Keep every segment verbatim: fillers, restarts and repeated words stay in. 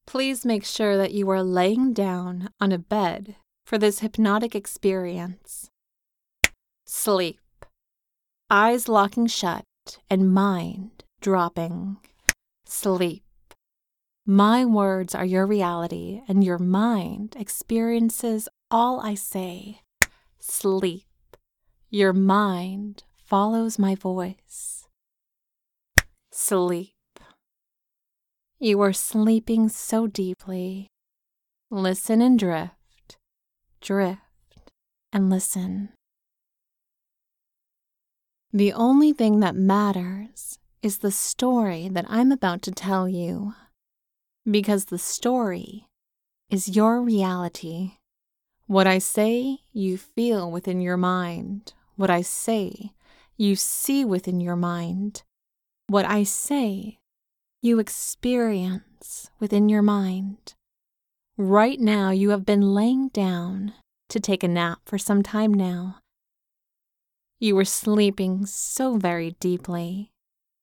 Please make sure that you are laying down on a bed for this hypnotic experience. Sleep. Eyes locking shut and mind dropping. Sleep. My words are your reality, and your mind experiences all I say. Sleep. Your mind follows my voice. Sleep. You are sleeping so deeply. Listen and drift, drift and listen. The only thing that matters is the story that I'm about to tell you, because the story is your reality. What I say, you feel within your mind. What I say, you see within your mind. What I say, you experience within your mind. Right now, you have been laying down to take a nap for some time now. You were sleeping so very deeply.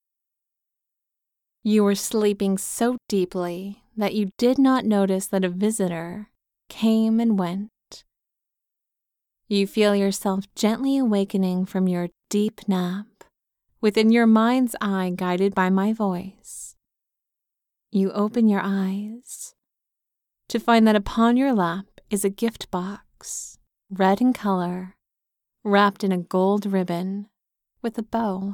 You were sleeping so deeply that you did not notice that a visitor came and went. You feel yourself gently awakening from your deep nap, within your mind's eye guided by my voice. You open your eyes to find that upon your lap is a gift box, red in color, wrapped in a gold ribbon with a bow.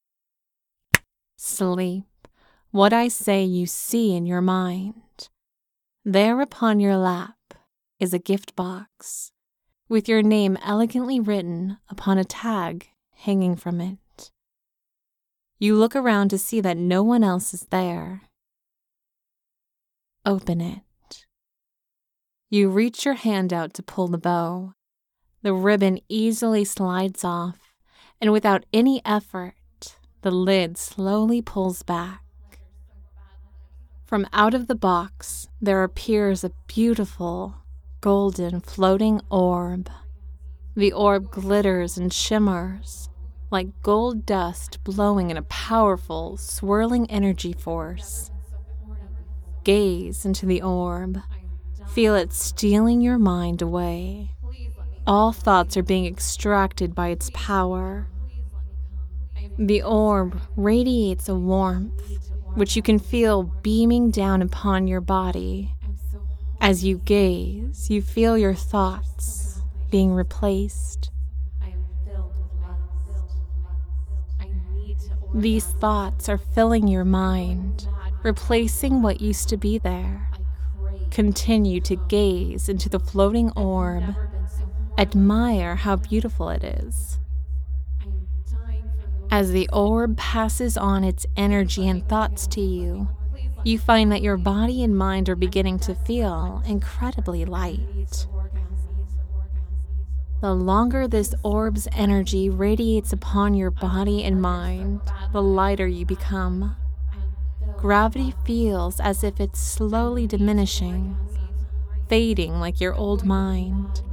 Sleep. What I say you see in your mind. There upon your lap is a gift box with your name elegantly written upon a tag hanging from it. You look around to see that no one else is there. Open it. You reach your hand out to pull the bow. The ribbon easily slides off, and without any effort, the lid slowly pulls back. From out of the box, there appears a beautiful, golden floating orb. The orb glitters and shimmers like gold dust blowing in a powerful, swirling energy force. Gaze into the orb. Feel it stealing your mind away. All thoughts are being extracted by its power. The orb radiates a warmth, which you can feel beaming down upon your body. As you gaze, you feel your thoughts being replaced. These thoughts are filling your mind, replacing what used to be there. Continue to gaze into the floating orb. Admire how beautiful it is. As the orb passes on its energy and thoughts to you, you find that your body and mind are beginning to feel incredibly light. The longer this orb's energy radiates upon your body and mind, the lighter you become. Gravity feels as if it's slowly diminishing, fading like your old mind.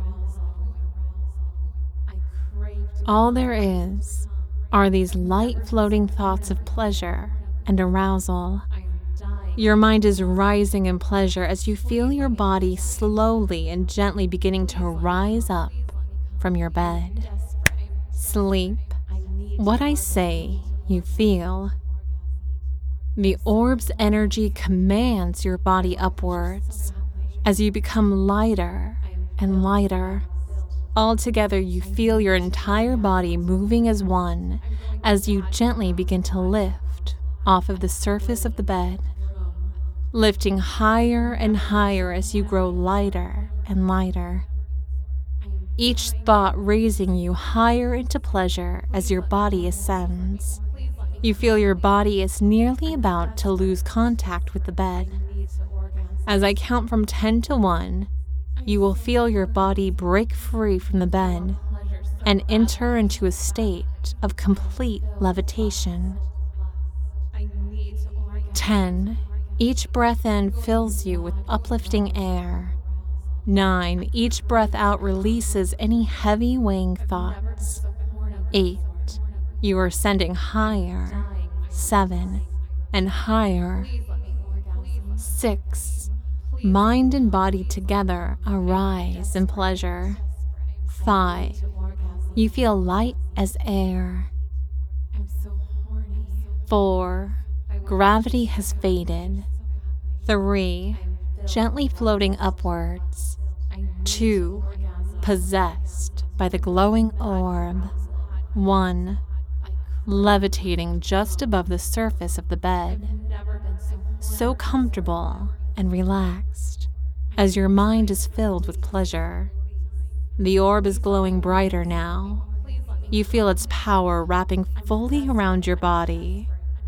All there is are these light floating thoughts of pleasure and arousal. Your mind is rising in pleasure as you feel your body slowly and gently beginning to rise up from your bed. Sleep. What I say, you feel. The orb's energy commands your body upwards as you become lighter and lighter. Altogether, you feel your entire body moving as one as you gently begin to lift off of the surface of the bed, lifting higher and higher as you grow lighter and lighter. Each thought raising you higher into pleasure as your body ascends. You feel your body is nearly about to lose contact with the bed. As I count from ten to one, you will feel your body break free from the bed and enter into a state of complete levitation. Ten. Each breath in fills you with uplifting air. Nine. Each breath out releases any heavy weighing thoughts. Eight. You are ascending higher. Seven. And higher. Six, mind and body together arise in pleasure. Five, you feel light as air. Four, gravity has faded. Three, gently floating upwards. Two, possessed by the glowing orb. One, levitating just above the surface of the bed. So comfortable and relaxed as your mind is filled with pleasure. The orb is glowing brighter now. You feel its power wrapping fully around your body.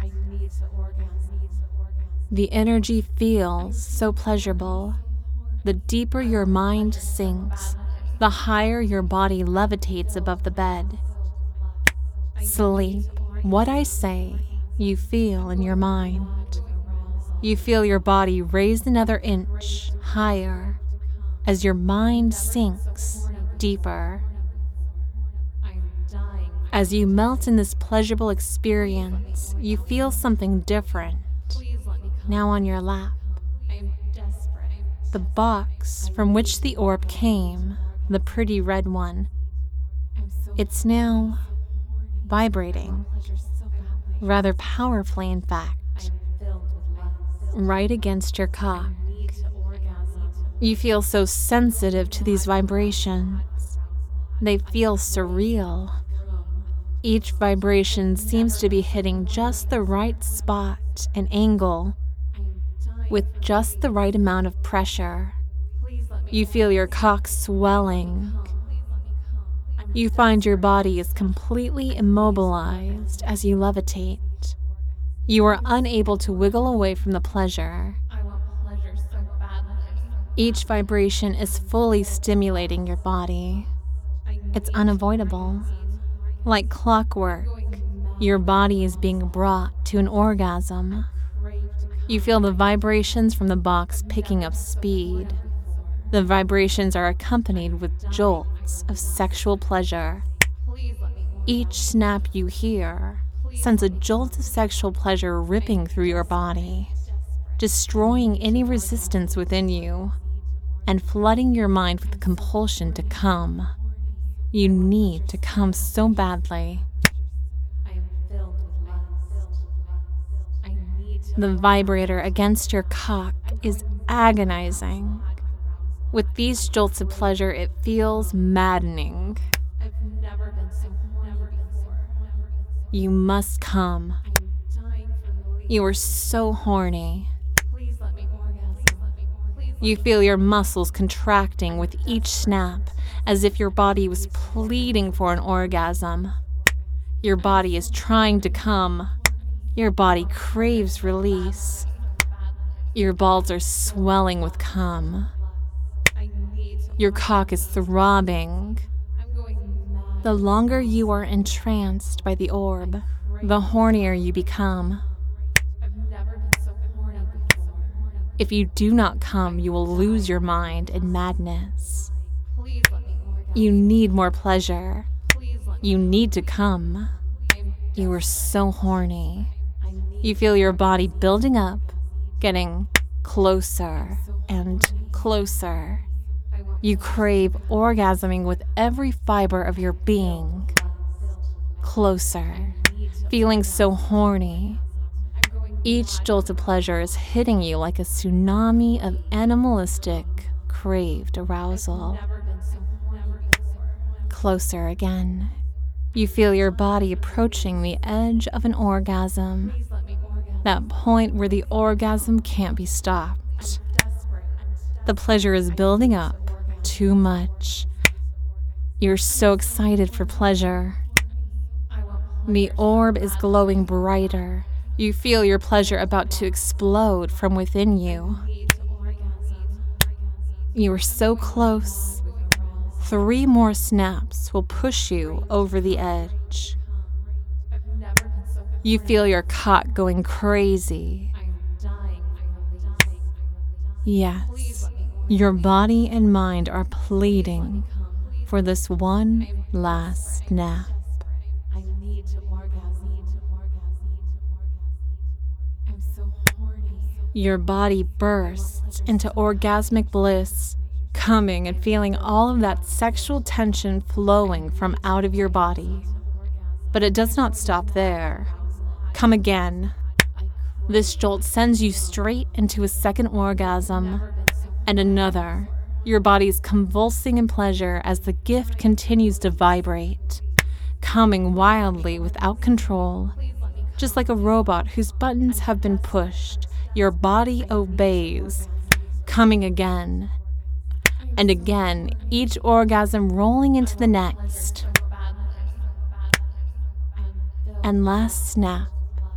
The energy feels so pleasurable. The deeper your mind sinks, the higher your body levitates above the bed. Sleep. What I say, you feel in your mind. You feel your body raise another inch higher as your mind sinks deeper. As you melt in this pleasurable experience, you feel something different now on your lap. The box from which the orb came, the pretty red one, it's now vibrating, rather powerfully in fact, right against your cock. You feel so sensitive to these vibrations. They feel surreal. Each vibration seems to be hitting just the right spot and angle, with just the right amount of pressure. You feel your cock swelling. You find your body is completely immobilized as you levitate. You are unable to wiggle away from the pleasure. Each vibration is fully stimulating your body. It's unavoidable. Like clockwork, your body is being brought to an orgasm. You feel the vibrations from the box picking up speed. The vibrations are accompanied with jolts of sexual pleasure. Each snap you hear sends a jolt of sexual pleasure ripping through your body, destroying any resistance within you, and flooding your mind with the compulsion to come. You need to come so badly. The vibrator against your cock is agonizing. With these jolts of pleasure, it feels maddening. You must come. You are so horny. You feel your muscles contracting with each snap, as if your body was pleading for an orgasm. Your body is trying to come. Your body craves release. Your balls are swelling with cum. Your cock is throbbing. The longer you are entranced by the orb, the hornier you become. If you do not come, you will lose your mind in madness. You need more pleasure. You need to come. You are so horny. You feel your body building up, getting closer and closer. You crave orgasming with every fiber of your being. Closer, feeling so horny. Each jolt of pleasure is hitting you like a tsunami of animalistic, craved arousal. Closer again. You feel your body approaching the edge of an orgasm. That point where the orgasm can't be stopped. The pleasure is building up too much. You're so excited for pleasure. The orb is glowing brighter. You feel your pleasure about to explode from within you. You are so close. Three more snaps will push you over the edge. You feel your cock going crazy. Yes, your body and mind are pleading for this one last nap. Your body bursts into orgasmic bliss, coming and feeling all of that sexual tension flowing from out of your body. But it does not stop there. Come again. This jolt sends you straight into a second orgasm, and another. Your body's convulsing in pleasure as the gift continues to vibrate, coming wildly without control. Just like a robot whose buttons have been pushed, your body obeys, coming again and again, each orgasm rolling into the next. And last snap.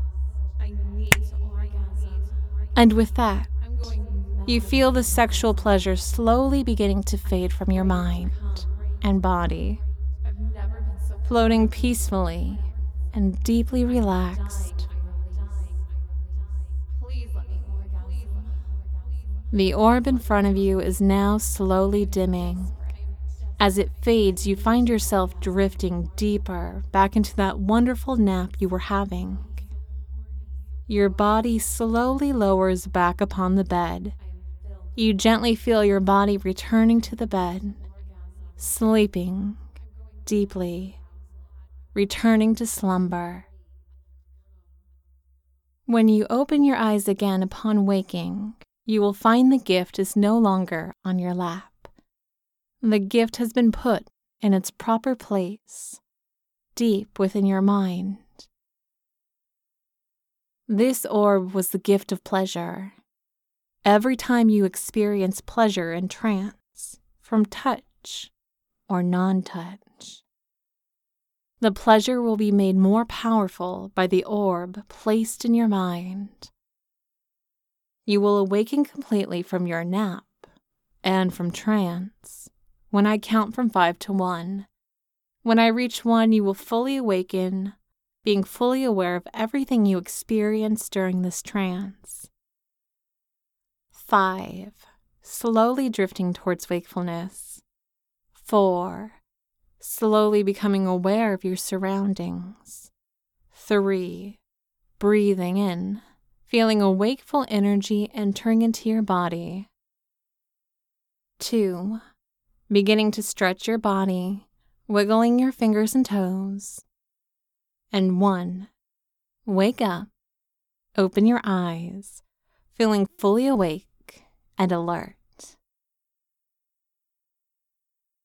And with that, you feel the sexual pleasure slowly beginning to fade from your mind and body, floating peacefully and deeply relaxed. The orb in front of you is now slowly dimming. As it fades, you find yourself drifting deeper back into that wonderful nap you were having. Your body slowly lowers back upon the bed. You gently feel your body returning to the bed, sleeping deeply, returning to slumber. When you open your eyes again upon waking, you will find the gift is no longer on your lap. The gift has been put in its proper place, deep within your mind. This orb was the gift of pleasure. Every time you experience pleasure in trance, from touch or non-touch, the pleasure will be made more powerful by the orb placed in your mind. You will awaken completely from your nap and from trance when I count from five to one. When I reach one, you will fully awaken, being fully aware of everything you experienced during this trance. Five, slowly drifting towards wakefulness. Four, slowly becoming aware of your surroundings. Three, breathing in, feeling a wakeful energy entering into your body. Two, beginning to stretch your body, wiggling your fingers and toes. And one, wake up, open your eyes, feeling fully awake and alert.